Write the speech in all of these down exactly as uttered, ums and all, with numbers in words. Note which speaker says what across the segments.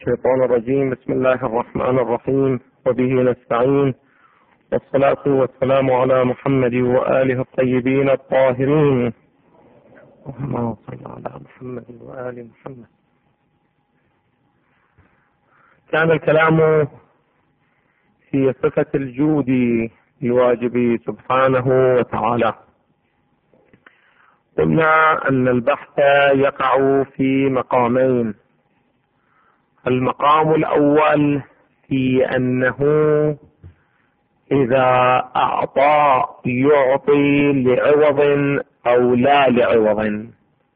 Speaker 1: الشيطان الرجيم. بسم الله الرحمن الرحيم، وبه نستعين، والصلاة والسلام على محمد وآله الطيبين الطاهرين. اللهم صل على محمد وآل محمد. كان الكلام في صفة الجود الواجب سبحانه وتعالى. قلنا أن البحث يقع في مقامين. المقام الأول في أنه إذا أعطى يعطي لعوض أو لا لعوض.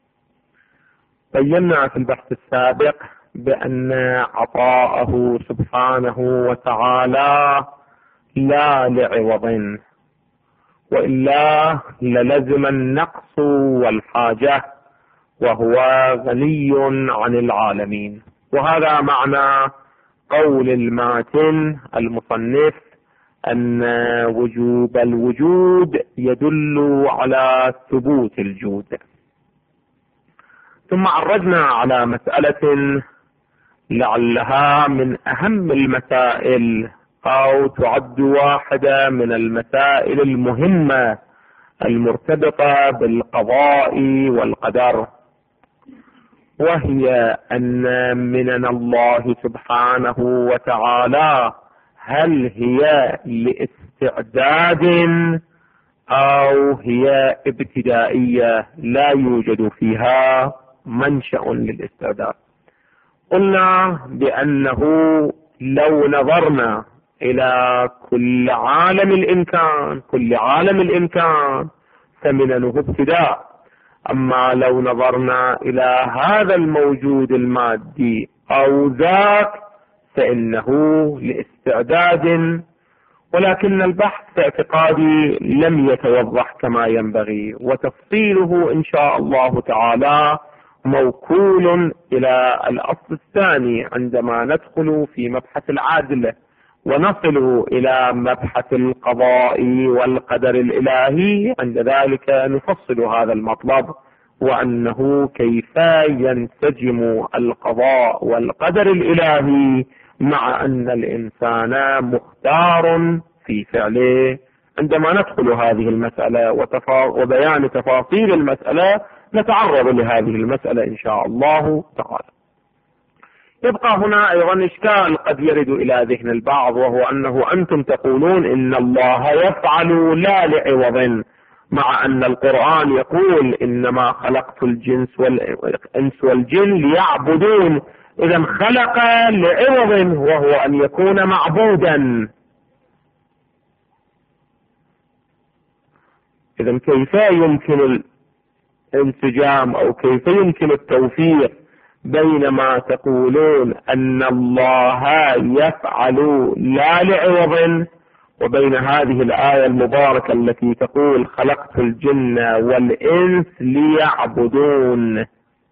Speaker 1: بينا في البحث السابق بأن عطاءه سبحانه وتعالى لا لعوض، وإلا للزم النقص والحاجة، وهو غني عن العالمين. وهذا معنى قول الماتن المصنف أن وجوب الوجود يدل على ثبوت الجود. ثم عرجنا على مسألة لعلها من أهم المسائل أو تعد واحدة من المسائل المهمة المرتبطة بالقضاء والقدر، وهي أن منن الله سبحانه وتعالى هل هي لاستعداد أو هي ابتدائية لا يوجد فيها منشأ للاستعداد. قلنا بأنه لو نظرنا إلى كل عالم الإمكان كل عالم الإمكان فمننه ابتداء. أما لو نظرنا إلى هذا الموجود المادي أو ذاك فإنه لاستعداد، ولكن البحث في اعتقادي لم يتوضح كما ينبغي، وتفصيله إن شاء الله تعالى موكول إلى الأصل الثاني عندما ندخل في مبحث العدل ونصل إلى مبحث القضاء والقدر الإلهي. عند ذلك نفصل هذا المطلب، وأنه كيف ينسجم القضاء والقدر الإلهي مع أن الإنسان مختار في فعله. عندما ندخل هذه المسألة وتفا... وبيان تفاصيل المسألة نتعرض لهذه المسألة إن شاء الله تعالى. يبقى هنا أيضا إشكال قد يرد إلى ذهن البعض، وهو أنه أنتم تقولون إن الله يفعل لا لعوض، مع أن القرآن يقول إنما خلقت الجنس والإنس والجن ليعبدون. إذا خلق لعوض وهو أن يكون معبودا. إذا كيف يمكن الانسجام أو كيف يمكن التوفيق بين ما تقولون أن الله يفعل لا لعوض وبين هذه الآية المباركة التي تقول خلقت الجن والإنس ليعبدون؟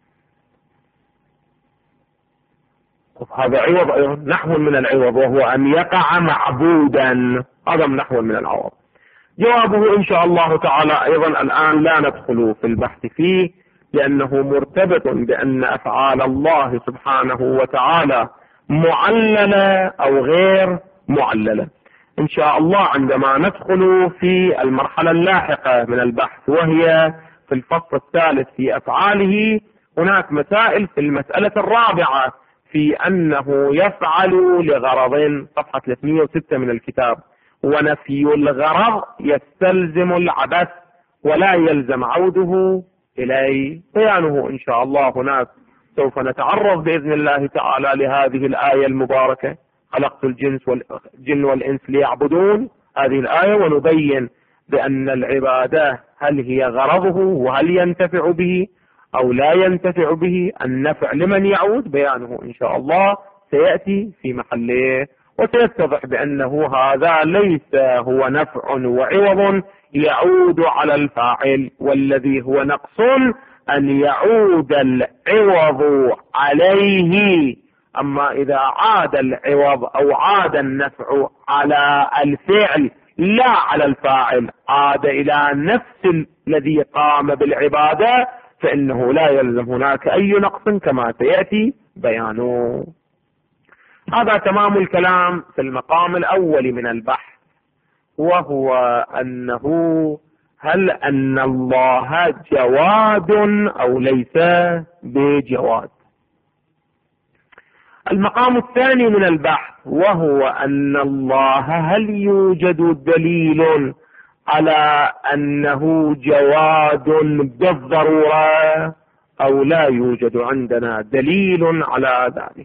Speaker 1: هذا عوض أيضا، نحو من العوض، وهو أن يقع معبودا. هذا نحو من العوض. جوابه إن شاء الله تعالى أيضا الآن لا ندخل في البحث فيه، لأنه مرتبط بأن أفعال الله سبحانه وتعالى معللة أو غير معللة. إن شاء الله عندما ندخل في المرحلة اللاحقة من البحث، وهي في الفصل الثالث في أفعاله، هناك مسائل في المسألة الرابعة في أنه يفعل لغرض، صفحة ثلاثمئة وستة من الكتاب. ونفي الغرض يستلزم العبث ولا يلزم عوده إليه. بيانه إن شاء الله هناك سوف نتعرض بإذن الله تعالى لهذه الآية المباركة خلقت الجنس والجن والإنس ليعبدون، هذه الآية، ونبين بأن العبادة هل هي غرضه وهل ينتفع به أو لا ينتفع به، النفع لمن يعود. بيانه إن شاء الله سيأتي في محله، وسيتضح بأنه هذا ليس هو نفع وعوض يعود على الفاعل، والذي هو نقص أن يعود العوض عليه. أما إذا عاد العوض أو عاد النفع على الفعل لا على الفاعل، عاد إلى نفس الذي قام بالعبادة، فإنه لا يلزم هناك أي نقص كما سيأتي بيانه. هذا تمام الكلام في المقام الأول من البحث، وهو أنه هل أن الله جواد أو ليس بجواد. المقام الثاني من البحث وهو أن الله هل يوجد دليل على أنه جواد بالضرورة أو لا يوجد عندنا دليل على ذلك.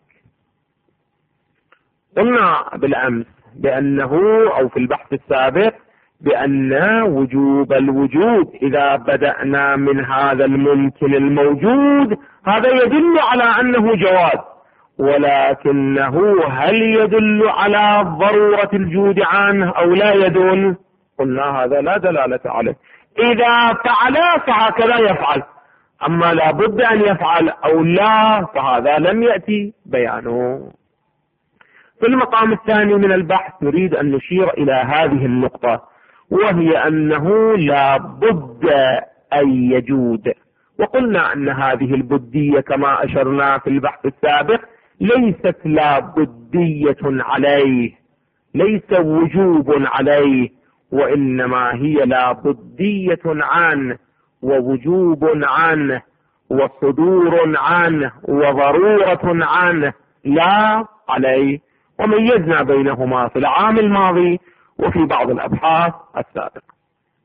Speaker 1: قلنا بالأمس بأنه أو في البحث السابق بأن وجوب الوجود إذا بدأنا من هذا الممكن الموجود هذا يدل على أنه جواد، ولكنه هل يدل على ضرورة الجود عنه أو لا يدل؟ قلنا هذا لا دلالة عليه. إذا فعل فهكذا يفعل، أما لا بد أن يفعل أو لا فهذا لم يأتي بيانه. في المقام الثاني من البحث نريد أن نشير إلى هذه النقطة، وهي أنه لا بد أن يجود. وقلنا أن هذه البدية كما أشرنا في البحث السابق ليست لا بدية عليه، ليس وجوب عليه، وإنما هي لا بدية عنه ووجوب عنه وصدور عنه وضرورة عنه لا عليه. وميزنا بينهما في العام الماضي وفي بعض الأبحاث السابقة.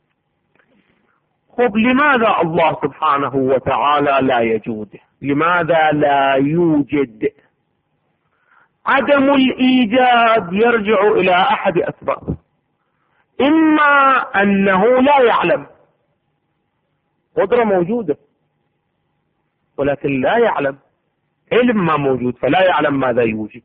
Speaker 1: خب لماذا الله سبحانه وتعالى لا يجود؟ لماذا لا يوجد؟ عدم الإيجاد يرجع إلى أحد أسباب، إما أنه لا يعلم، قدرة موجودة ولكن لا يعلم، علم ما موجود فلا يعلم ماذا يوجد.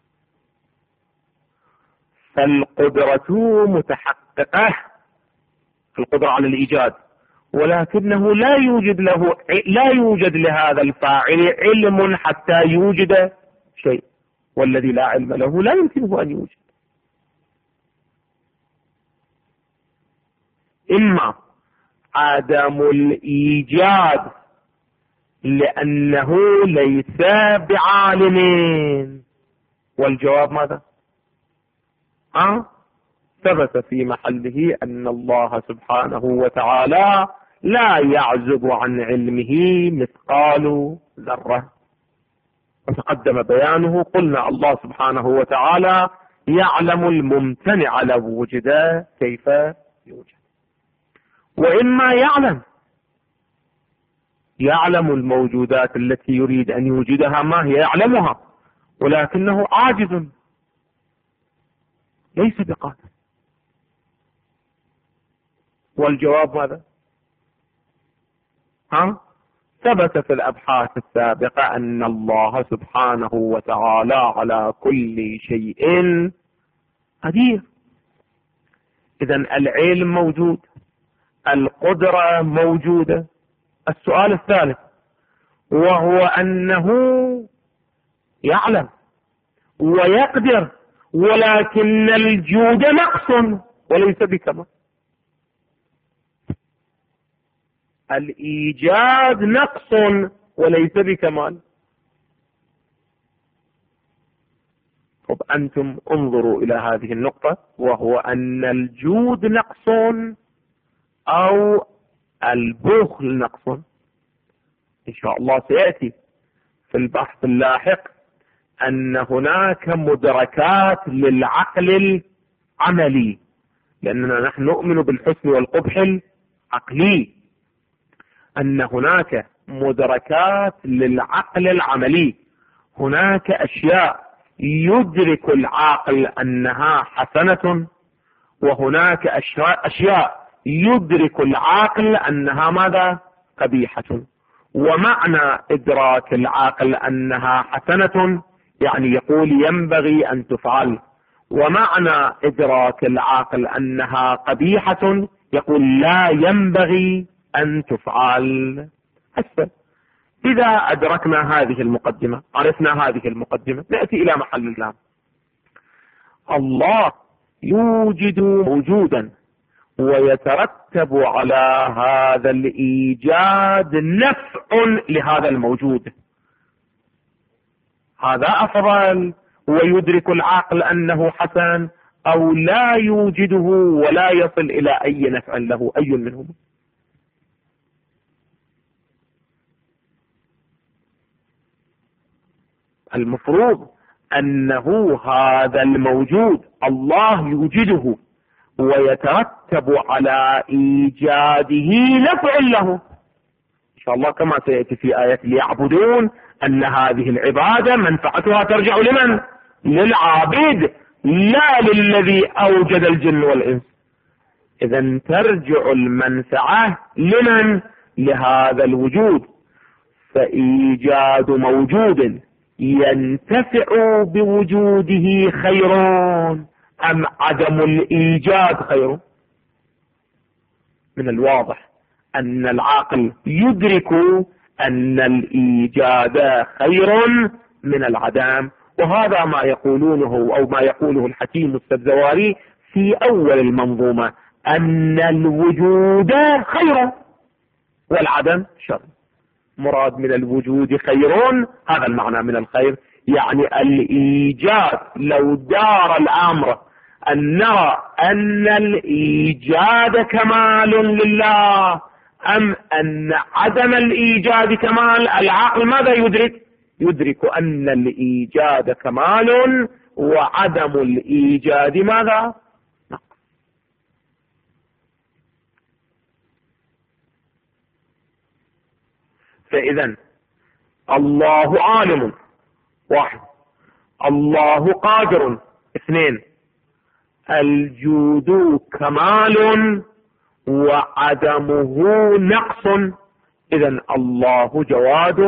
Speaker 1: فالقدرة متحققة، القدرة على الإيجاد، ولكنه لا يوجد له لا يوجد لهذا الفاعل علم حتى يوجد شيء، والذي لا علم له لا يمكنه أن يوجد. إما عدم الإيجاد لأنه ليس بعالم، والجواب ماذا؟ أه؟ ثبت في محله أن الله سبحانه وتعالى لا يعزب عن علمه مثقال ذرة، وتقدم بيانه. قلنا الله سبحانه وتعالى يعلم الممتنع لو وجد كيف يوجد. وإما يعلم يعلم الموجودات التي يريد أن يوجدها ما هي يعلمها، ولكنه عاجز ليس بقادر. والجواب ماذا؟ ها؟ ثبت في الأبحاث السابقة أن الله سبحانه وتعالى على كل شيء قدير. إذن العلم موجود، القدرة موجودة. السؤال الثالث وهو أنه يعلم ويقدر، ولكن الجود نقص وليس بكمال. الإيجاد نقص وليس بكمال. طب أنتم انظروا إلى هذه النقطة، وهو أن الجود نقص أو البخل نقص. إن شاء الله سيأتي في البحث اللاحق أن هناك مدركات للعقل العملي، لأننا نحن نؤمن بالحسن والقبح العقلي، أن هناك مدركات للعقل العملي. هناك أشياء يدرك العاقل أنها حسنة، وهناك أشياء يدرك العاقل أنها ماذا؟ قبيحة. ومعنى إدراك العاقل أنها حسنة يعني يقول ينبغي أن تفعل، ومعنى إدراك العاقل أنها قبيحة يقول لا ينبغي أن تفعل. هسه إذا أدركنا هذه المقدمة، عرفنا هذه المقدمة، نأتي إلى محل اللام. الله يوجد وجودا، ويترتب على هذا الإيجاد نفع لهذا الموجود. هذا أفضل، هو يدرك العقل أنه حسن أو لا يوجده ولا يصل إلى أي نفع له، أي منهما؟ المفروض أنه هذا الموجود الله يوجده ويترتب على إيجاده نفع له إن شاء الله، كما سيأتي في آية ليعبدون أن هذه العبادة منفعتها ترجع لمن؟ للعابد لا للذي أوجد الجن والإنس. إذا ترجع المنفعة لمن؟ لهذا الوجود. فإيجاد موجود ينتفع بوجوده خير أم عدم الإيجاد خير؟ من الواضح أن العاقل يدرك أن الإيجاد خير من العدم، وهذا ما يقولونه أو ما يقوله الحكيم السبزواري في أول المنظومة، أن الوجود خير والعدم شر. مراد من الوجود خير، هذا المعنى من الخير، يعني الإيجاد. لو دار الأمر أن نرى أن الإيجاد كمال لله أم أن عدم الإيجاد كمال، العقل ماذا يدرك؟ يدرك أن الإيجاد كمال وعدم الإيجاد ماذا؟ نقص. فإذا الله عالم، واحد. الله قادر، اثنين. الجود كمال وعدمه نقص. إذن الله جواد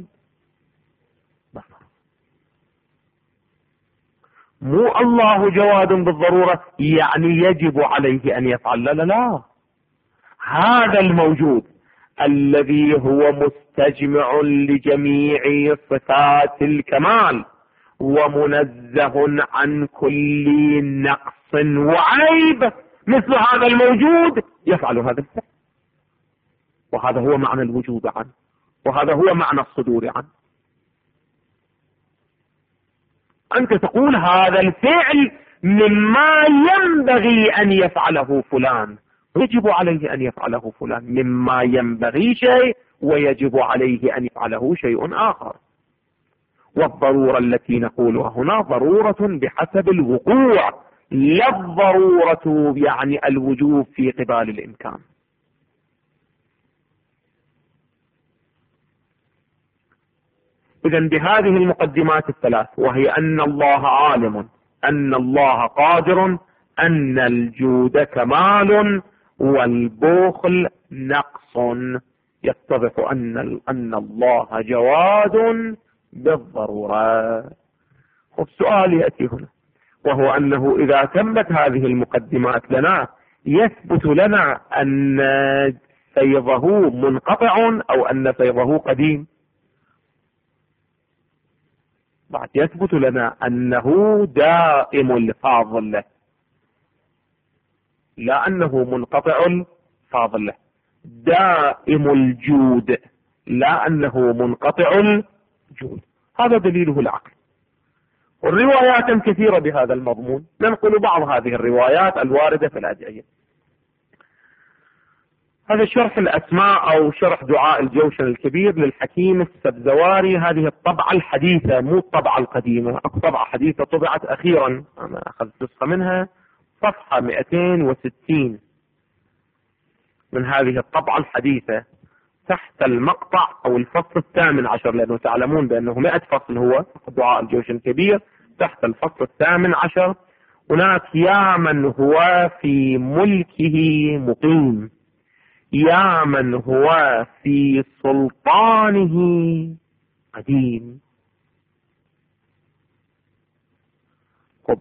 Speaker 1: بصر. مو الله جواد بالضرورة يعني يجب عليه أن يفعل، لا لا لا. هذا الموجود الذي هو مستجمع لجميع صفات الكمال ومنزه عن كل نقص وعيب، مثل هذا الموجود يفعل هذا الفعل، وهذا هو معنى الوجود عنه، وهذا هو معنى الصدور عنه. أنت تقول هذا الفعل مما ينبغي أن يفعله فلان، يجب عليه أن يفعله فلان، مما ينبغي شيء ويجب عليه أن يفعله شيء آخر. والضرورة التي نقولها هنا ضرورة بحسب الوقوع، لا الضرورة يعني الوجوب في قبال الإمكان. إذن بهذه المقدمات الثلاث، وهي أن الله عالم، أن الله قادر، أن الجود كمال، والبخل نقص، يتضح أن أن الله جواد بالضرورة. والسؤال يأتي هنا، وهو أنه إذا تمت هذه المقدمات لنا يثبت لنا أن فيضه منقطع أو أن فيضه قديم. بعد يثبت لنا أنه دائم الفاضل، لا أنه منقطع الفاضل، دائم الجود لا أنه منقطع الجود. هذا دليله العقل. والروايات كثيرة بهذا المضمون، ننقل بعض هذه الروايات الواردة في الأدعية. هذا شرح الأسماء أو شرح دعاء الجوشن الكبير للحكيم السبزواري، هذه الطبعة الحديثة مو الطبعة القديمة، الطبعة حديثة طبعت أخيرا، أنا أخذت نسخة منها، صفحة مئتين وستين من هذه الطبعة الحديثة، تحت المقطع أو الفصل الثامن عشر، لأنه تعلمون بأنه مئة فصل هو دعاء الجوشن الكبير، تحت الفصل الثامن عشر هناك: يا من هو في ملكه مقيم، يا من هو في سلطانه قديم. طب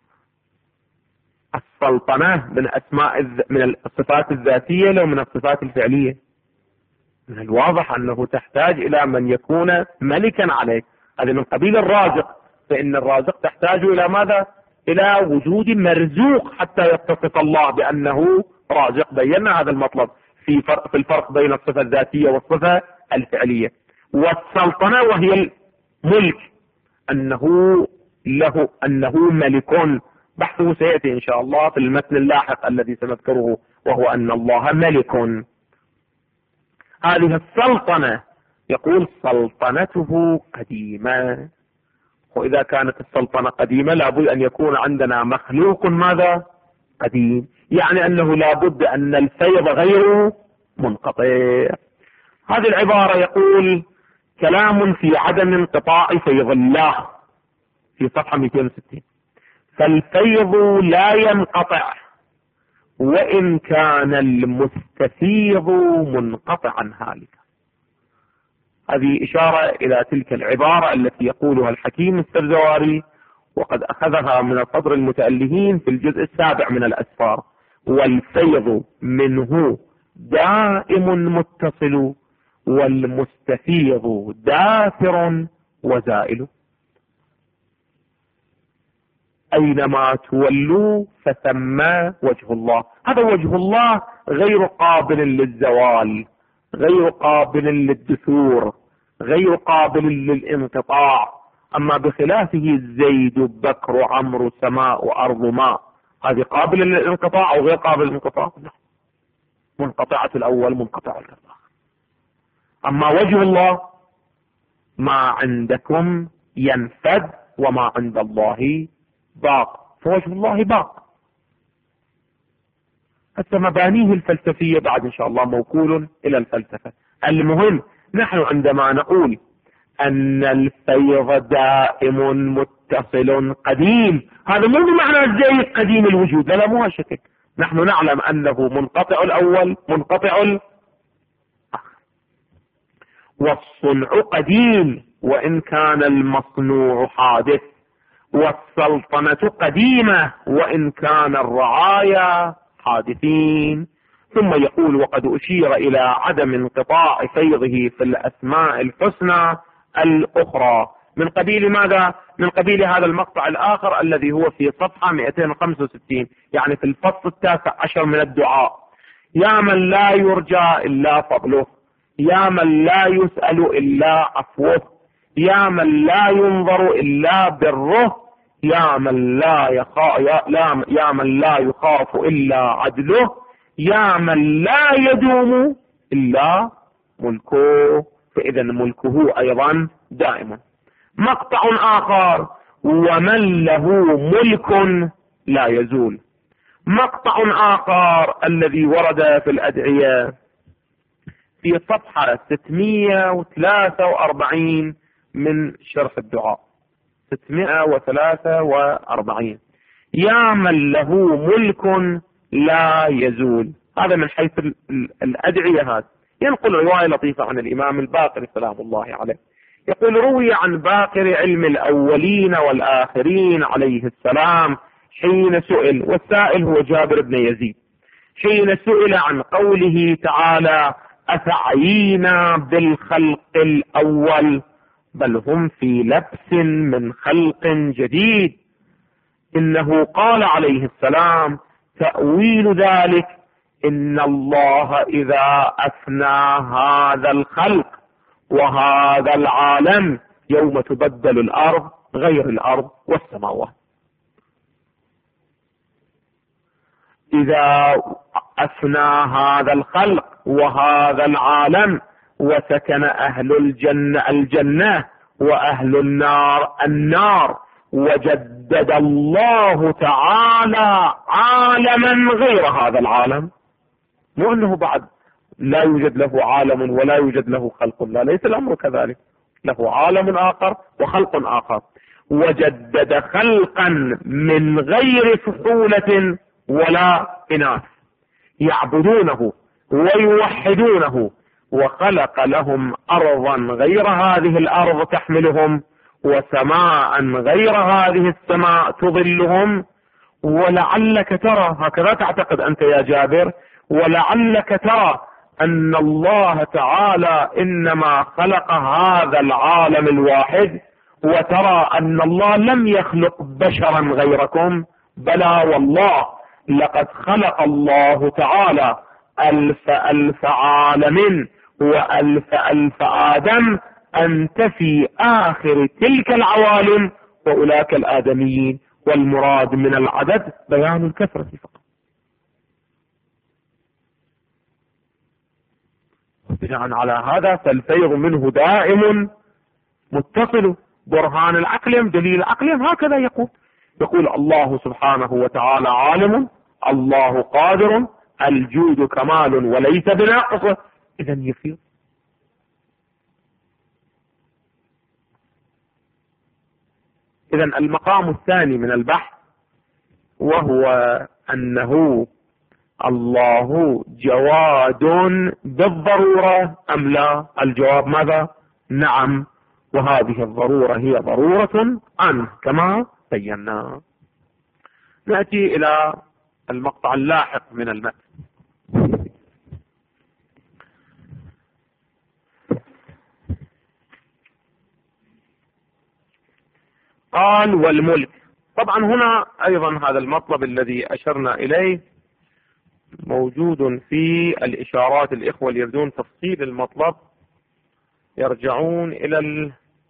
Speaker 1: السلطنة من أسماء من الصفات الذاتية لو من الصفات الفعلية؟ من الواضح أنه تحتاج إلى من يكون ملكا عليك، هذا من قبيل الرازق، فإن الرازق تحتاج إلى ماذا؟ إلى وجود مرزوق حتى يتصف الله بأنه رازق. بينا هذا المطلب في فرق في الفرق بين الصفة الذاتية والصفة الفعلية. والسلطنة وهي الملك، أنه له أنه ملك، بحثه سيأتي إن شاء الله في المتن اللاحق الذي سنذكره، وهو أن الله ملك. هذه السلطنة يقول سلطنته قديمة، وإذا كانت السلطنة قديمة لابد أن يكون عندنا مخلوق ماذا؟ قديم، يعني أنه لابد أن الفيض غير منقطع. هذه العبارة يقول كلام في عدم انقطاع فيض الله في صفحة مئتين وستين. فالفيض لا ينقطع وإن كان المستفيض منقطعا هالكا. هذه إشارة إلى تلك العبارة التي يقولها الحكيم السرزواري، وقد أخذها من الصدر المتألهين في الجزء السابع من الأسفار: والفيض منه دائم متصل والمستفيض دافر وزائل. أينما تولوا فثم وجه الله. هذا وجه الله غير قابل للزوال، غير قابل للدثور، غير قابل للانقطاع. أما بخلافه زيد بكر عمرو سماء أرض ماء، هذه قابلة للانقطاع أو غير قابل للانقطاع؟ منقطعة الأول منقطعة الآخر. أما وجه الله ما عندكم ينفد وما عند الله باق، فوجه الله باق. حتى مبانيه الفلسفية بعد إن شاء الله موكول إلى الفلسفة. المهم نحن عندما نقول أن الفيض دائم متصل قديم، هذا مو بمعنى زي قديم الوجود، لا مو هالشكل. نحن نعلم أنه منقطع الأول منقطع الآخر. والصنع قديم وإن كان المصنوع حادث، والسلطنة قديمة وإن كان الرعايا حادثين. ثم يقول وقد أشير إلى عدم انقطاع فيضه في الأسماء الحسنى الأخرى. من قبيل ماذا؟ من قبيل هذا المقطع الآخر الذي هو في صفحة مئتين وخمسة وستين، يعني في الفصل التاسع عشر من الدعاء: يا من لا يرجى إلا فضله، يا من لا يسأل إلا عفوه، يا من لا ينظر إلا بره، يا من لا يخاف يا, يا من لا يخاف إلا عدله، يا من لا يدوم إلا ملكه. فإذا ملكه أيضا دائما. مقطع آخر: ومن له ملك لا يزول. مقطع آخر الذي ورد في الأدعية في صفحة ستمئة وثلاثة وأربعين من شرح الدعاء، ستمئة وثلاثة وأربعين: يا من له ملك لا يزول. هذا من حيث الأدعية. هذا ينقل رواية لطيفة عن الإمام الباقر سلام الله عليه، يقول: روي عن باقر علم الأولين والآخرين عليه السلام حين سئل، والسائل هو جابر بن يزيد، حين سئل عن قوله تعالى: أفعينا بالخلق الأول بل هم في لبس من خلق جديد، إنه قال عليه السلام: تأويل ذلك إن الله إذا أفنى هذا الخلق وهذا العالم يوم تبدل الأرض غير الأرض والسماوات. إذا أفنى هذا الخلق وهذا العالم وسكن أهل الجنة الجنة وأهل النار النار، وجدد الله تعالى عالما غير هذا العالم. مو أنه بعد لا يوجد له عالم ولا يوجد له خلق، لا، ليس الأمر كذلك، له عالم آخر وخلق آخر. وجدد خلقا من غير فحولة ولا إناث يعبدونه ويوحدونه، وخلق لهم أرضا غير هذه الأرض تحملهم، وسماء غير هذه السماء تظلهم. ولعلك ترى، هكذا تعتقد أنت يا جابر، ولعلك ترى أن الله تعالى إنما خلق هذا العالم الواحد، وترى أن الله لم يخلق بشرا غيركم. بلى والله، لقد خلق الله تعالى ألف ألف عالم وألف ألف آدم، أنت في آخر تلك العوالم وأولئك الآدميين، والمراد من العدد بيان الكثرة فقط. بناء على هذا فالفيض منه دائم متصل. برهان العقل دليل العقل هكذا يقول يقول الله سبحانه وتعالى عالم، الله قادر، الجود كمال وليس بناقص، إذا يفيض. إذا المقام الثاني من البحث وهو أنه الله جواد بالضرورة أم لا؟ الجواب ماذا؟ نعم، وهذه الضرورة هي ضرورة عنه كما بينا. نأتي إلى المقطع اللاحق من المتن. قال والملك. طبعا هنا أيضا هذا المطلب الذي أشرنا إليه موجود في الإشارات. الإخوة اللي يريدون تفصيل المطلب يرجعون إلى ال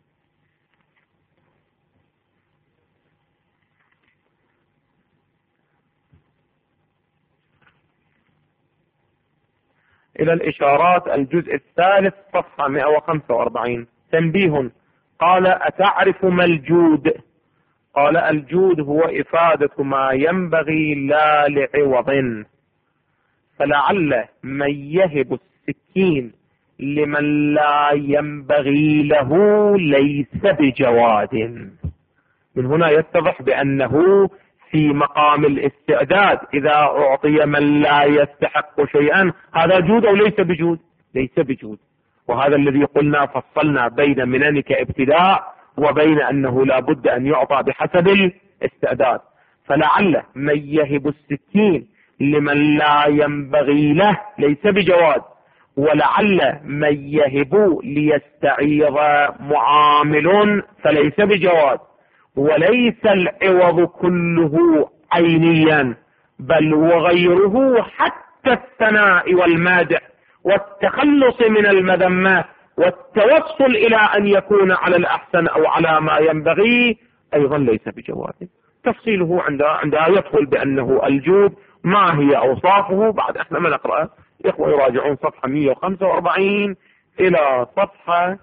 Speaker 1: إلى الإشارات الجزء الثالث صفحة مئة وخمسة وأربعين. تنبيه. قال أتعرف ما الجود؟ قال الجود هو إفادة ما ينبغي لا لعوض، فلعل من يهب السكين لمن لا ينبغي له ليس بجواد. من هنا يتضح بأنه في مقام الاستعداد. إذا أعطي من لا يستحق شيئا هذا جود أو ليس بجود؟ ليس بجود. وهذا الذي قلنا فصلنا بين منن كابتداء وبين أنه لا بد أن يعطى بحسب الاستعداد. فلعل من يهب السكين لمن لا ينبغي له ليس بجواد، ولعل من يهب ليستعيض معامل فليس بجواد. وليس العوض كله عينيا، بل وغيره حتى الثناء والمادح والتخلص من المذمات والتوصل إلى أن يكون على الأحسن أو على ما ينبغي أيضا ليس بجواد. تفصيله عندها يدخل بأنه الجود ما هي أوصافه. بعد احنا ما نقرأ، إخوة يراجعون صفحة مئة وخمسة وأربعين إلى صفحة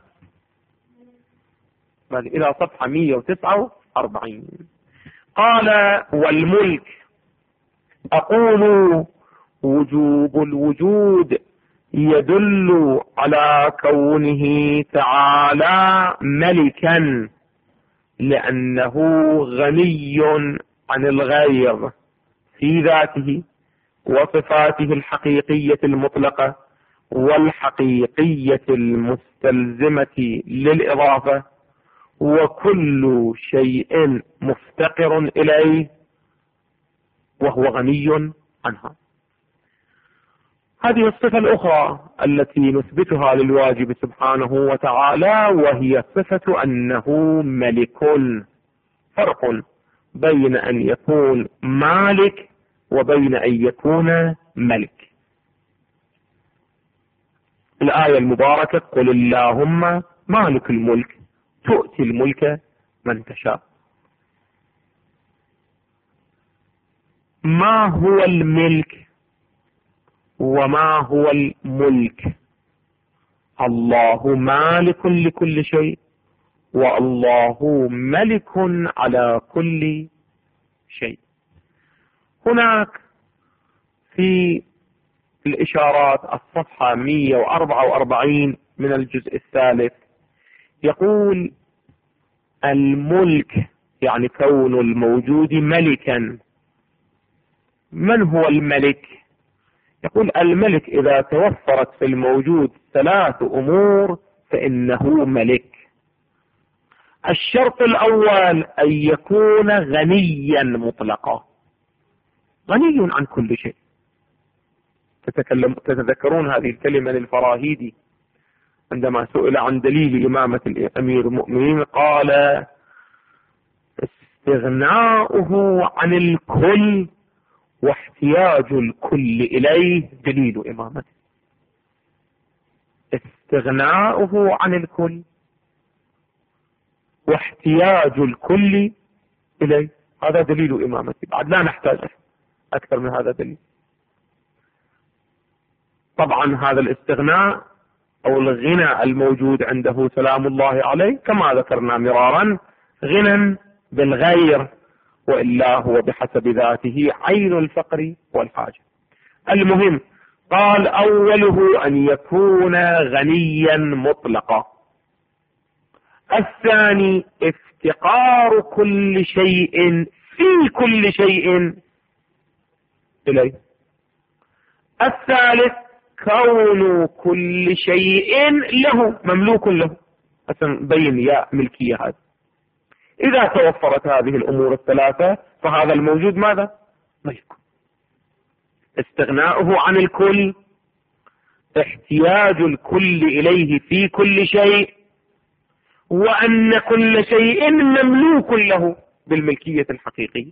Speaker 1: بل إلى صفحة مئة وتسعة وأربعين. قال والملك. أقول وجوب الوجود يدل على كونه تعالى ملكا، لأنه غني عن الغير في ذاته وصفاته الحقيقية المطلقة والحقيقية المستلزمة للإضافة، وكل شيء مفتقر إليه وهو غني عنها. هذه الصفة الأخرى التي نثبتها للواجب سبحانه وتعالى، وهي صفة أنه ملك. فرق بين أن يكون مالك وبين أن يكون ملك. الآية المباركة قل اللهم مالك الملك تؤتي الملك من تشاء. ما هو الملك وما هو الملك؟ الله مالك لكل شيء، والله ملك على كل شيء. هناك في الإشارات الصفحة مئة وأربعة وأربعين من الجزء الثالث يقول الملك يعني كون الموجود ملكا. من هو الملك؟ يقول الملك إذا توفرت في الموجود ثلاث أمور فإنه ملك. الشرط الأول أن يكون غنيا مطلقا، غني عن كل شيء. تتكلم تتذكرون هذه الكلمة للفراهيدي عندما سئل عن دليل إمامة أمير المؤمنين قال استغناؤه عن الكل واحتياج الكل إليه دليل إمامته. استغناؤه عن الكل واحتياج الكل إليه. هذا دليل إمامته، بعد لا نحتاج أكثر من هذا دليل. طبعا هذا الاستغناء أو الغنى الموجود عنده سلام الله عليه كما ذكرنا مرارا غنى بالغير، وإلا هو بحسب ذاته عين الفقر والحاجة. المهم قال أوله أن يكون غنيا مطلقا. الثاني افتقار كل شيء في كل شيء إليه. الثالث كون كل شيء له مملوك له. بين يا ملكية هذا. إذا توفرت هذه الأمور الثلاثة فهذا الموجود ماذا؟ ملك. استغناؤه عن الكل، احتياج الكل إليه في كل شيء، وأن كل شيء مملوك له بالملكية الحقيقية.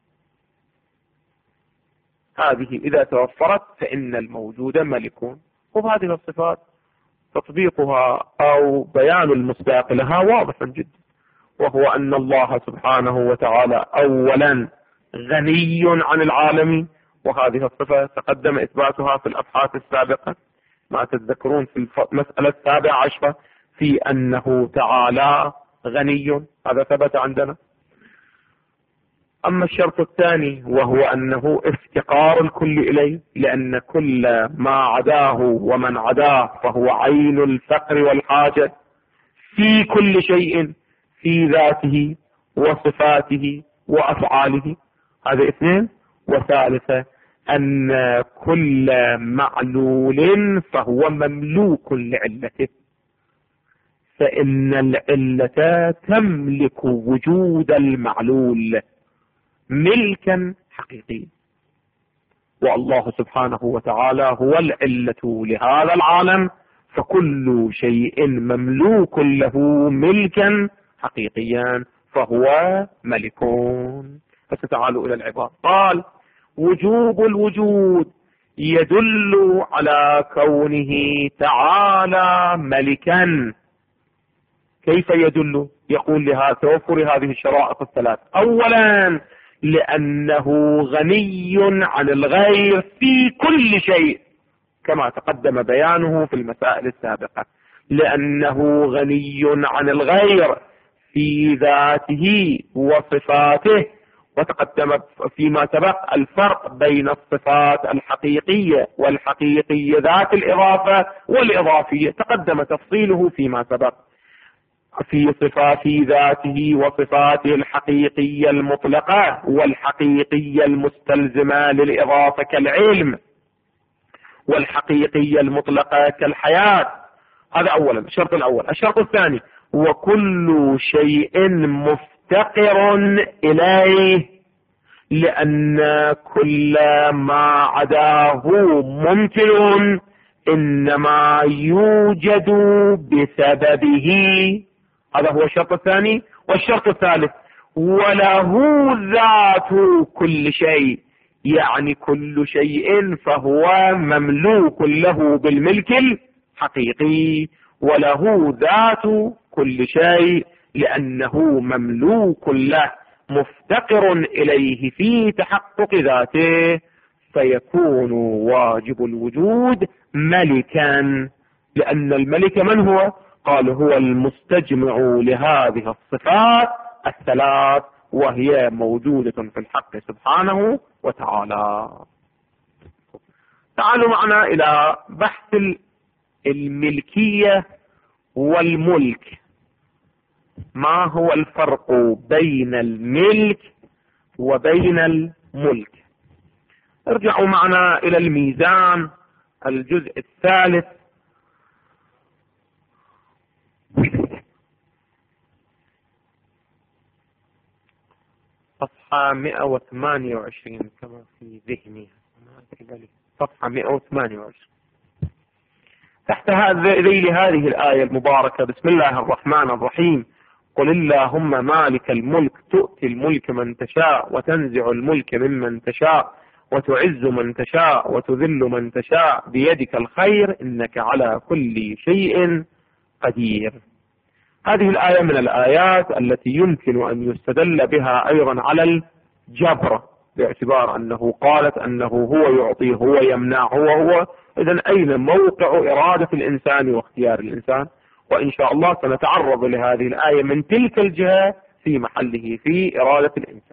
Speaker 1: هذه إذا توفرت فإن الموجود ملك. وهذه الصفات تطبيقها أو بيان المصداق لها واضح جدا، وهو أن الله سبحانه وتعالى أولا غني عن العالمين، وهذه الصفة تقدم إثباتها في الأبحاث السابقة، ما تتذكرون في المسألة السابعة عشرة في أنه تعالى غني، هذا ثبت عندنا. أما الشرط الثاني وهو أنه افتقار الكل إليه، لأن كل ما عداه ومن عداه فهو عين الفقر والحاجة في كل شيء، في ذاته وصفاته وأفعاله. هذا اثنين. وثالثة أن كل معلول فهو مملوك لعلته، فإن العلة تملك وجود المعلول ملكا حقيقيا، والله سبحانه وتعالى هو العلة لهذا العالم، فكل شيء مملوك له ملكا حقيقيا فهو ملك. فتعالوا إلى العبارة. قال وجوب الوجود يدل على كونه تعالى ملكا. كيف يدل؟ يقول لها توفر هذه الشرائط الثلاث. أولا لأنه غني عن الغير في كل شيء كما تقدم بيانه في المسائل السابقة، لأنه غني عن الغير في ذاته وصفاته. وتقدم فيما سبق الفرق بين الصفات الحقيقية والحقيقية ذات الإضافة والإضافية، تقدم تفصيله فيما سبق في صفات ذاته وصفاته الحقيقية المطلقة والحقيقية المستلزمة للإضافة كالعلم، والحقيقية المطلقة كالحياة. هذا أولا الشرط الأول. الشرط الثاني وكل شيء مفتقر إليه، لأن كل ما عداه ممكن إنما يوجد بسببه. هذا هو الشرط الثاني. والشرط الثالث وله ذات كل شيء، يعني كل شيء فهو مملوك له بالملك الحقيقي، وله ذات كل شيء لأنه مملوك له مفتقر إليه في تحقق ذاته، فيكون واجب الوجود ملكا. لأن الملك من هو؟ قال هو المستجمع لهذه الصفات الثلاث، وهي موجودة في الحق سبحانه وتعالى. تعالوا معنا إلى بحث الملكية والملك. ما هو الفرق بين الملك وبين الملك؟ ارجعوا معنا إلى الميزان الجزء الثالث صفحة مئة وثمانية وعشرين كما في ذهني، صفحة مئة وثمانية وعشرين. تحت ذيل هذه الآية المباركة بسم الله الرحمن الرحيم قل اللهم مالك الملك تؤتي الملك من تشاء وتنزع الملك ممن تشاء وتعز من تشاء وتذل من تشاء بيدك الخير إنك على كل شيء قدير. هذه الآية من الآيات التي يمكن أن يستدل بها أيضا على الجبر، باعتبار أنه قالت أنه هو يعطي هو يمنع هو هو إذن أين موقع إرادة الإنسان واختيار الإنسان؟ وإن شاء الله سنتعرض لهذه الآية من تلك الجهة في محله في إرادة الإنسان.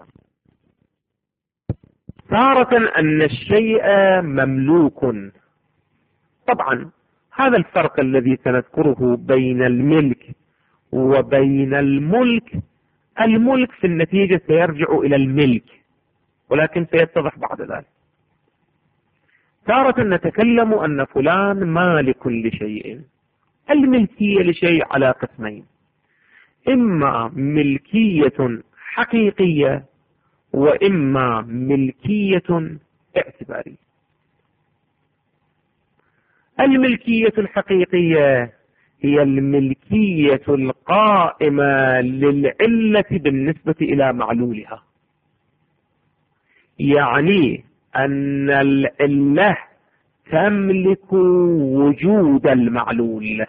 Speaker 1: تارة أن الشيء مملوك، طبعا هذا الفرق الذي سنذكره بين الملك وبين الملك، الملك في النتيجة سيرجع إلى الملك ولكن سيتضح بعد ذلك. تارة نتكلم أن فلان مالك لشيء، الملكية لشيء على قسمين، إما ملكية حقيقية وإما ملكية اعتبارية. الملكية الحقيقية هي الملكية القائمة للعلة بالنسبة إلى معلولها، يعني أن العلة تملك وجود المعلول.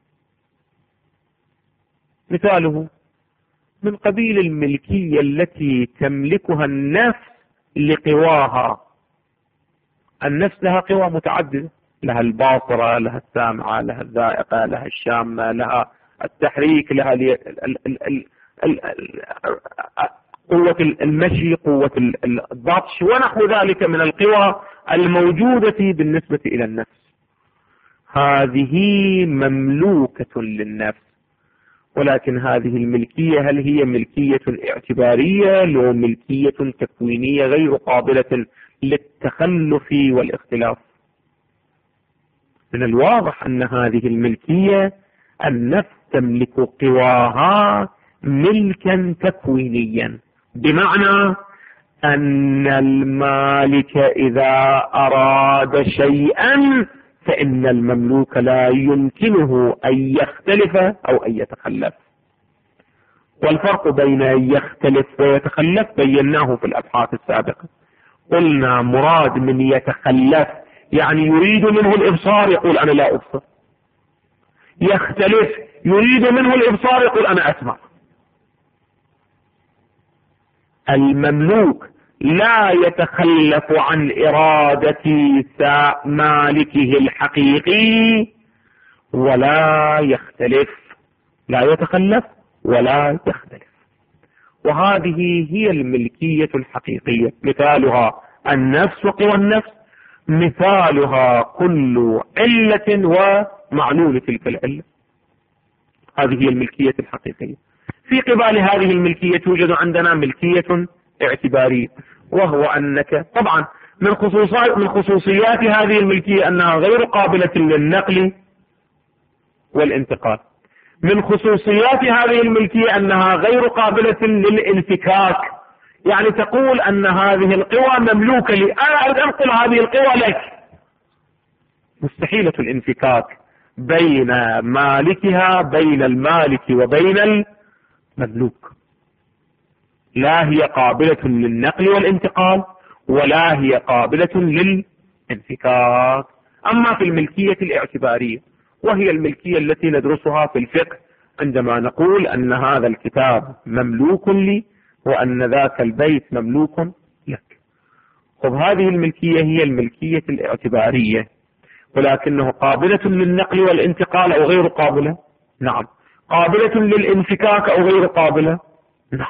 Speaker 1: مثاله من قبيل الملكية التي تملكها النفس لقواها. النفس لها قوى متعددة، لها الباصرة، لها السامعة، لها الذائقة، لها الشامة، لها التحريك، لها قوة المشي، قوة البطش ونحو ذلك من القوى الموجودة بالنسبة إلى النفس. هذه مملوكة للنفس، ولكن هذه الملكية هل هي ملكية اعتبارية أو ملكية تكوينية غير قابلة للتخلف والاختلاف؟ من الواضح أن هذه الملكية النفس تملك قواها ملكا تكوينيا، بمعنى أن المالك إذا أراد شيئا فإن المملوك لا يمكنه أن يختلف أو أن يتخلف. والفرق بين أن يختلف ويتخلف بيناه في الأبحاث السابقة. قلنا مراد من يتخلف يعني يريد منه الإبصار يقول أنا لا أبصر، يختلف يريد منه الإبصار يقول أنا أسمع. المملوك لا يتخلف عن إرادة مالكه الحقيقي ولا يختلف، لا يتخلف ولا يختلف. وهذه هي الملكية الحقيقية، مثالها النفس وقوى النفس، مثالها كل علة ومعلول تلك العلة. هذه هي الملكية الحقيقية. في قبال هذه الملكية توجد عندنا ملكية اعتبارية، وهو أنك طبعا من خصوصيات من خصوصيات هذه الملكية أنها غير قابلة للنقل والانتقال. من خصوصيات هذه الملكية أنها غير قابلة للانفكاك، يعني تقول أن هذه القوى مملوكة لي، أنا أريد أنقل هذه القوى لك، مستحيلة الانفكاك بين مالكها بين المالك وبين المملوك. لا هي قابلة للنقل والانتقال ولا هي قابلة للانفكاك. أما في الملكية الاعتبارية، وهي الملكية التي ندرسها في الفقه عندما نقول أن هذا الكتاب مملوك لي وأن ذاك البيت مملوك لك. طب هذه الملكية هي الملكية الاعتبارية، ولكنه قابلة للنقل والانتقال أو غير قابلة؟ نعم. قابلة للانفكاك أو غير قابلة؟ نعم.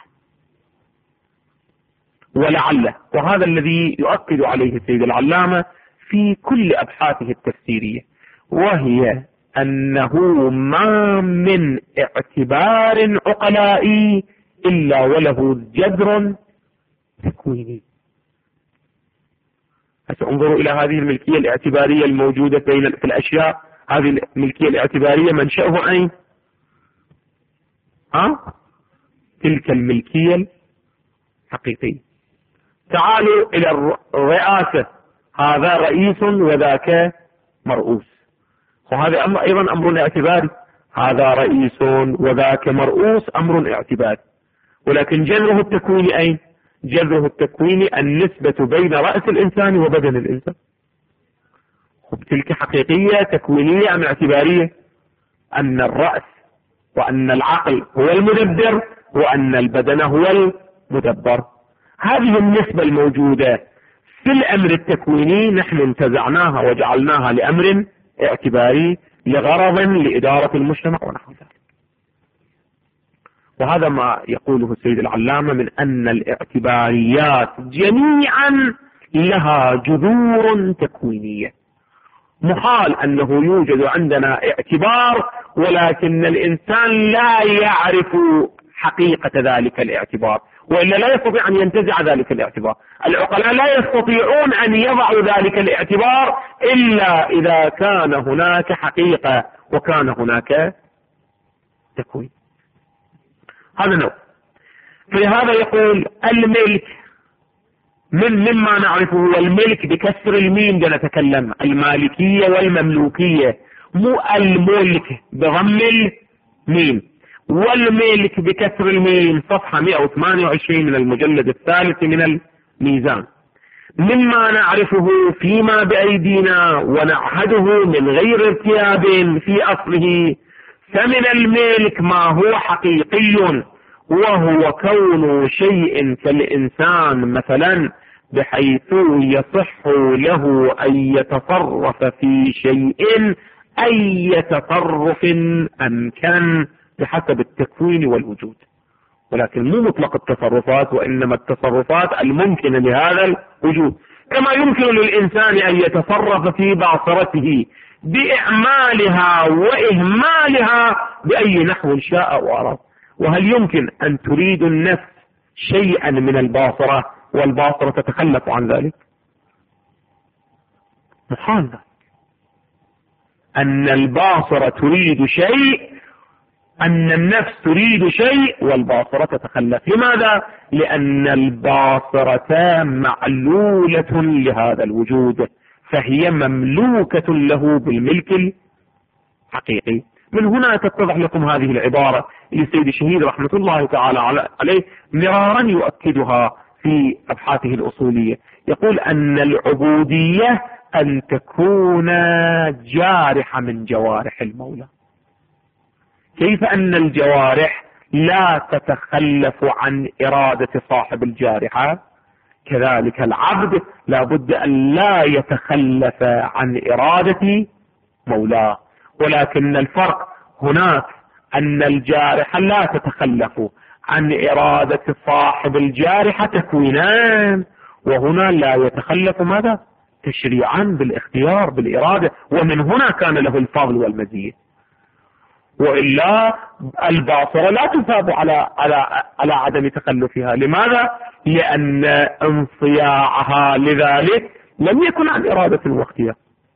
Speaker 1: ولعل، وهذا الذي يؤكد عليه السيد العلامة في كل أبحاثه التفسيرية، وهي أنه ما من اعتبار عقلائي إلا وله جذر تكويني. انظروا إلى هذه الملكية الاعتبارية الموجودة بين في الأشياء. هذه الملكية الاعتبارية منشأه أين؟ ها؟ تلك الملكية الحقيقية. تعالوا إلى الرئاسة، هذا رئيس وذاك مرؤوس، وهذا أمر أيضا أمر اعتباري. هذا رئيس وذاك مرؤوس أمر اعتباري، ولكن جذره التكويني أين؟ جذره التكويني النسبة بين رأس الإنسان وبدن الإنسان. تلك حقيقية تكوينية أم اعتبارية؟ أن الرأس وأن العقل هو المدبر وأن البدن هو المدبر. هذه النسبة الموجودة في الأمر التكويني نحن انتزعناها وجعلناها لأمر اعتباري لغرض لإدارة المجتمع ونحو ذلك. وهذا ما يقوله السيد العلامة من أن الاعتباريات جميعا لها جذور تكوينية. محال أنه يوجد عندنا اعتبار ولكن الإنسان لا يعرف حقيقة ذلك الاعتبار، وإلا لا يستطيع أن ينتزع ذلك الاعتبار. العقلاء لا يستطيعون أن يضعوا ذلك الاعتبار إلا إذا كان هناك حقيقة وكان هناك تكوين. هذا نوع. فلهذا يقول الملك من مما نعرفه هو الملك بكسر الميم، ده نتكلم المالكية والمملوكية، مو الملك بضم الميم، والملك بكسر الميم، صفحة مئة وثمانية وعشرين من المجلد الثالث من الميزان. مما نعرفه فيما بأيدينا ونعهده من غير ارتياب في أصله، فمن الملك ما هو حقيقي وهو كون شيء كالإنسان مثلا، بحيث يصح له أن يتصرف في شيء أي تصرف أمكن بحسب التكوين والوجود، ولكن مو مطلق التصرفات، وإنما التصرفات الممكنة لهذا الوجود. كما يمكن للإنسان أن يتصرف في باصرته بإعمالها وإهمالها بأي نحو شاء وأراد. وهل يمكن أن تريد النفس شيئا من الباصرة والباصرة تتخلف عن ذلك؟ محال أن الباصرة تريد شيء، أن النفس تريد شيء والباصرة تتخلف. لماذا؟ لأن الباصرة معلولة لهذا الوجود، فهي مملوكة له بالملك الحقيقي. من هنا تتضح لكم هذه العبارة للسيد الشهيد رحمة الله تعالى عليه مرارا يؤكدها في أبحاثه الأصولية. يقول أن العبودية أن تكون جارحة من جوارح المولى. كيف أن الجوارح لا تتخلف عن إرادة صاحب الجارحة، كذلك العبد لا بد أن لا يتخلف عن إرادة مولاه. ولكن الفرق هناك أن الجارحة لا تتخلف عن إرادة صاحب الجارحة تكوينان، وهنا لا يتخلف ماذا؟ تشريعا بالاختيار بالإرادة، ومن هنا كان له الفضل والمزية. وإلا الباصرة لا تثاب على على على عدم تخلفها. لماذا؟ لأن انصياعها لذلك لم يكن عن إرادة واختيار.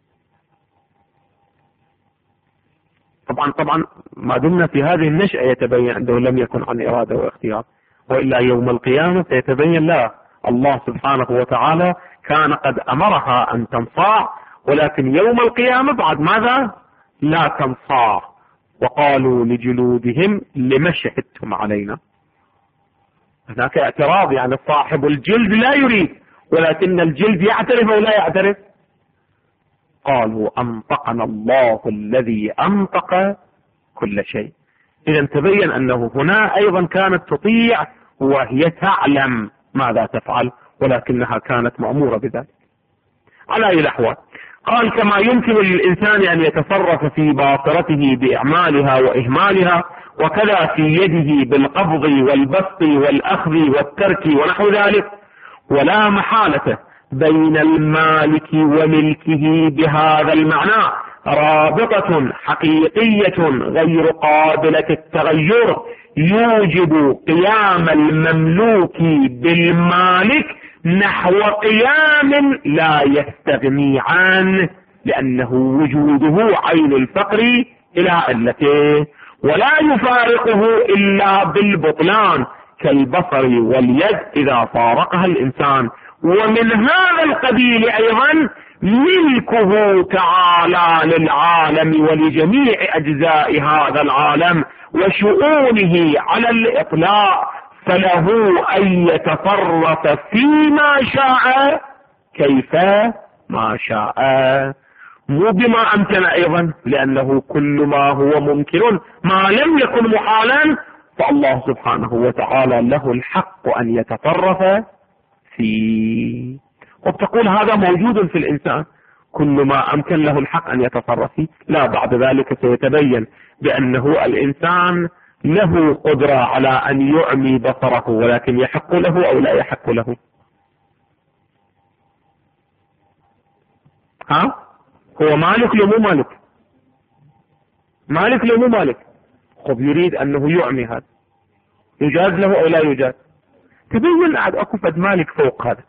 Speaker 1: طبعا طبعا ما دمنا في هذه النشأة يتبين أنه لم يكن عن إرادة واختيار، وإلا يوم القيامة سيتبين لا، الله سبحانه وتعالى كان قد أمرها أن تنصاع، ولكن يوم القيامة بعد ماذا؟ لا تنصاع. وقالوا لجلودهم لما شهدتم علينا. هناك اعتراض، يعني صاحب الجلد لا يريد، ولكن الجلد يعترف أو لا يعترف. قالوا أنطقنا الله الذي أنطق كل شيء. إذا تبين أنه هنا أيضا كانت تطيع وهي تعلم ماذا تفعل، ولكنها كانت مأمورة بذلك. على أي الأحوال قال كما يمكن للإنسان أن يتصرف في باطرته بإعمالها وإهمالها، وكذا في يده بالقبض والبسط والأخذ والترك ونحو ذلك، ولا محالة بين المالك وملكه بهذا المعنى رابطة حقيقية غير قابلة التغير يوجب قيام المملوك بالمالك نحو قيام لا يستغني عنه، لأنه وجوده عين الفقر إلى علته، ولا يفارقه إلا بالبطلان كالبصر واليد إذا فارقها الإنسان. ومن هذا القبيل أيضا ملكه تعالى للعالم ولجميع أجزاء هذا العالم وشؤونه على الإطلاق، فله أن يتصرف فيما شاء كيف ما شاء، مو بما أمكن أيضا، لأنه كل ما هو ممكن ما لم يكن محالا فالله سبحانه وتعالى له الحق أن يتصرف فيه. وبتقول هذا موجود في الإنسان، كل ما أمكن له الحق أن يتصرف فيه. لا، بعد ذلك سيتبين بأنه الإنسان له قدرة على أن يعمي بصره، ولكن يحق له أو لا يحق له. ها؟ هو مالك لو مو مالك؟ مالك لو مو مالك؟ خب يريد أنه يعمي هذا، يجاز له أو لا يجاز؟ تبين عاد أكو فد مالك فوق هذا،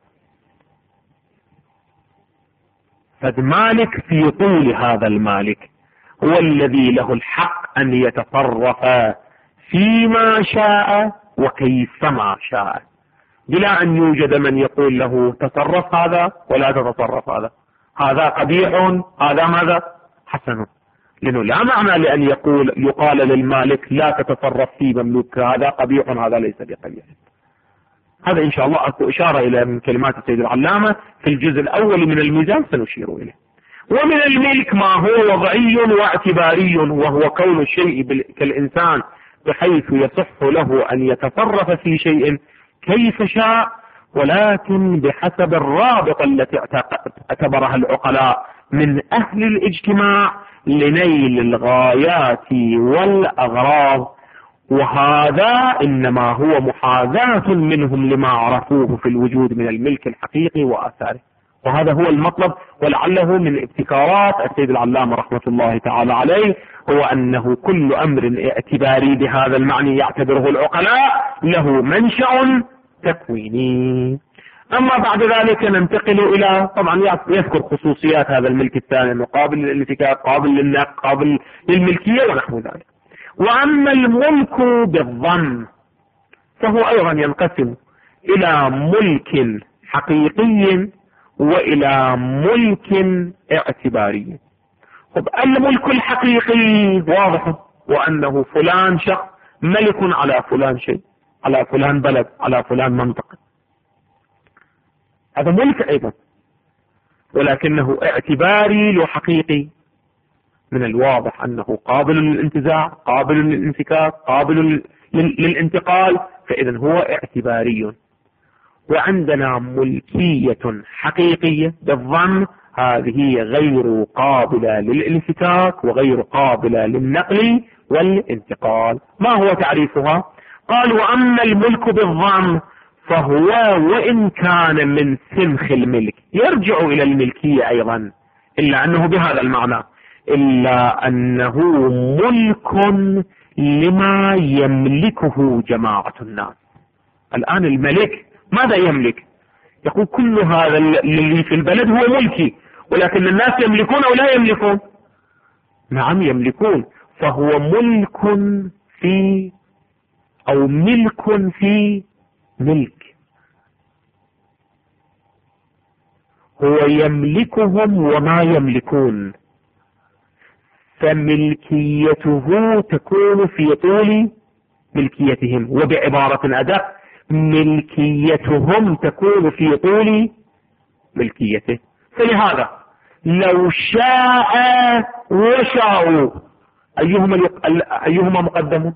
Speaker 1: فد مالك في طول هذا المالك هو الذي له الحق أن يتصرف فيما شاء وكيفما شاء، بلا أن يوجد من يقول له تصرف هذا ولا تتصرف هذا، هذا قبيح هذا ماذا حسن. لأنه لا معنى لأن يقول يقال للمالك لا تتصرف في مملوك هذا قبيح هذا ليس بقبيح. هذا إن شاء الله أكو إشارة إلى من كلمات السيد العلامة في الجزء الأول من الميزان سنشير إليه. ومن الملك ما هو وضعي واعتباري، وهو كون الشيء كالإنسان بحيث يصح له أن يتصرف في شيء كيف شاء، ولكن بحسب الرابط التي اعتبرها العقلاء من أهل الاجتماع لنيل الغايات والأغراض، وهذا إنما هو محاذاة منهم لما عرفوه في الوجود من الملك الحقيقي وآثاره. وهذا هو المطلب، ولعله من ابتكارات السيد العلامة رحمة الله تعالى عليه هو أنه كل أمر اعتباري بهذا المعنى يعتبره العقلاء له منشأ تكويني. أما بعد ذلك ننتقل إلى، طبعا يذكر خصوصيات هذا الملك الثاني أنه قابل للانفكاك، قابل للنقل، قابل للملكية ونحو ذلك. وأما الملك بالظن فهو أيضا ينقسم إلى ملك حقيقي وإلى ملك اعتباري. طب الملك الحقيقي واضح، وأنه فلان شخص ملك على فلان شيء، على فلان بلد، على فلان منطقة، هذا ملك أيضا، ولكنه اعتباري له حقيقي. من الواضح أنه قابل للانتزاع، قابل للانفكاك، قابل للانتقال، فإذا هو اعتباري. وعندنا ملكية حقيقية بالظن، هذه غير قابلة للانفكاك وغير قابلة للنقل والانتقال. ما هو تعريفها؟ قال: وأما الملك بالظن فهو وإن كان من سنخ الملك، يرجع إلى الملكية أيضا، إلا أنه بهذا المعنى، إلا أنه ملك لما يملكه جماعة الناس. الآن الملك ماذا يملك؟ يقول كل هذا الذي في البلد هو ملكي، ولكن الناس يملكون أو لا يملكون؟ نعم يملكون. فهو ملك في أو ملك في ملك، هو يملكهم وما يملكون، فملكيته تكون في طول ملكيتهم، وبعبارة أدق ملكيتهم تكون في طول ملكيته. فلهذا لو شاء وشاءوا أيهما أيهما مقدم؟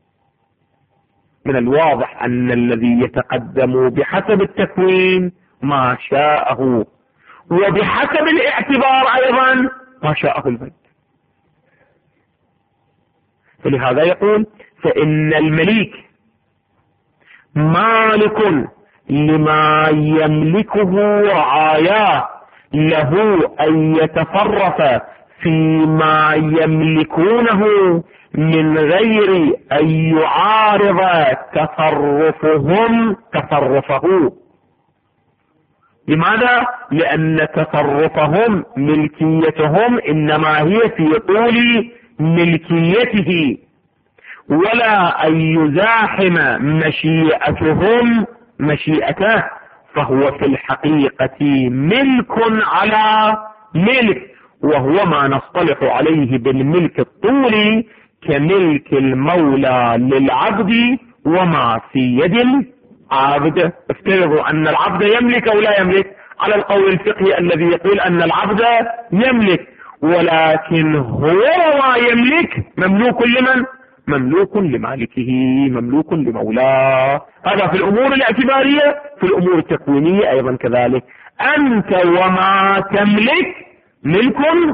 Speaker 1: من الواضح أن الذي يتقدم بحسب التكوين ما شاءه، وبحسب الاعتبار أيضا ما شاءه البيت. فلهذا يقول: فإن المليك مالك لما يملكه رعاياه، له أن يتصرف فيما يملكونه من غير أن يعارض تصرفهم تصرفه. لماذا؟ لأن تصرفهم ملكيتهم إنما هي في طول ملكيته، ولا أن يزاحم مشيئتهم مشيئته، فهو في الحقيقة ملك على ملك، وهو ما نصطلح عليه بالملك الطولي كملك المولى للعبد وما في يد العبد. افترضوا أن العبد يملك أو لا يملك، على القول الفقهي الذي يقول أن العبد يملك، ولكن هو وما يملك مملوك لمن؟ مملوك لمالكه، مملوك لمولاه. هذا في الأمور الاعتبارية. في الأمور التكوينية أيضا كذلك، أنت وما تملك ملك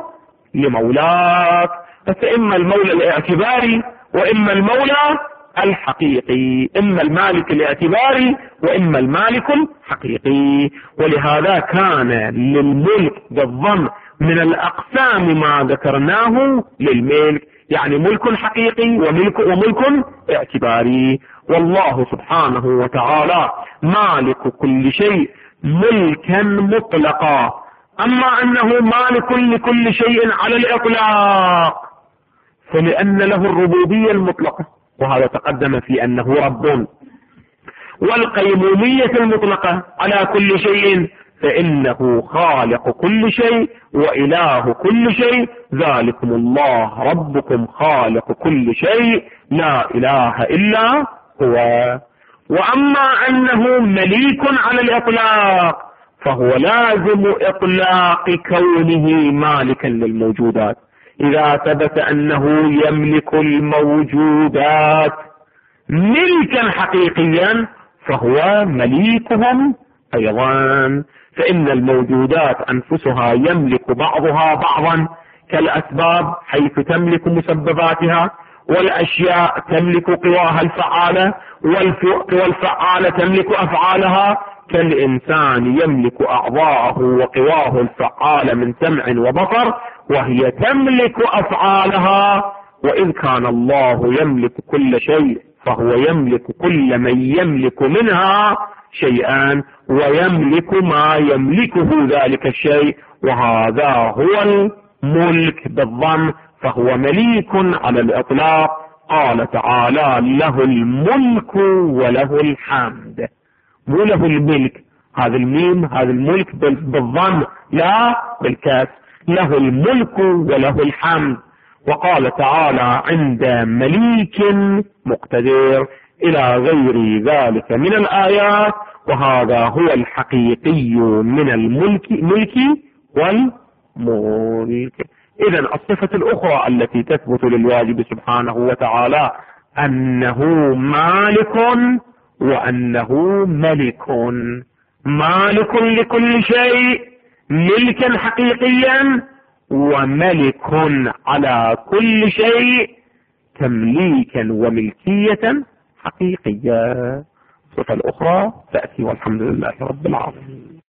Speaker 1: لمولاك. فإما المولى الاعتباري وإما المولى الحقيقي، إما المالك الاعتباري وإما المالك الحقيقي. ولهذا كان للملك بالضم من الأقسام ما ذكرناه للملك، يعني ملك حقيقي وملك وملك اعتباري. والله سبحانه وتعالى مالك كل شيء ملكا مطلقا. أما أنه مالك لكل شيء على الإطلاق فلأن له الربوبية المطلقة، وهذا تقدم في أنه رب، والقيمومية المطلقة على كل شيء، فإنه خالق كل شيء وإله كل شيء. ذلكم الله ربكم خالق كل شيء لا إله إلا هو. وأما أنه مليك على الإطلاق فهو لازم إطلاق كونه مالكا للموجودات. إذا ثبت أنه يملك الموجودات ملكا حقيقيا فهو مليكهم أيضا. فإن الموجودات أنفسها يملك بعضها بعضا كالأسباب حيث تملك مسبباتها، والأشياء تملك قواها الفعالة، والفعالة تملك أفعالها، كالإنسان يملك أعضاءه وقواه الفعالة من سمع وبصر وهي تملك أفعالها. وإذ كان الله يملك كل شيء فهو يملك كل من يملك منها شيئا، ويملك ما يملكه ذلك الشيء، وهذا هو الملك بالضم، فهو مليك على الإطلاق. قال تعالى له الملك وله الحمد، مو له الملك، هذا الميم هذا الملك بالضم لا بالكاس، له الملك وله الحمد. وقال تعالى عند مليك مقتدر إلى غير ذلك من الآيات. وهذا هو الحقيقي من الملك ملك والملك. إذن الصفة الأخرى التي تثبت للواجب سبحانه وتعالى أنه مالك وأنه ملك، مالك لكل شيء ملكا حقيقيا، وملك على كل شيء تمليكا وملكية حقيقية. الصفة الأخرى تأتي والحمد لله رب العالمين.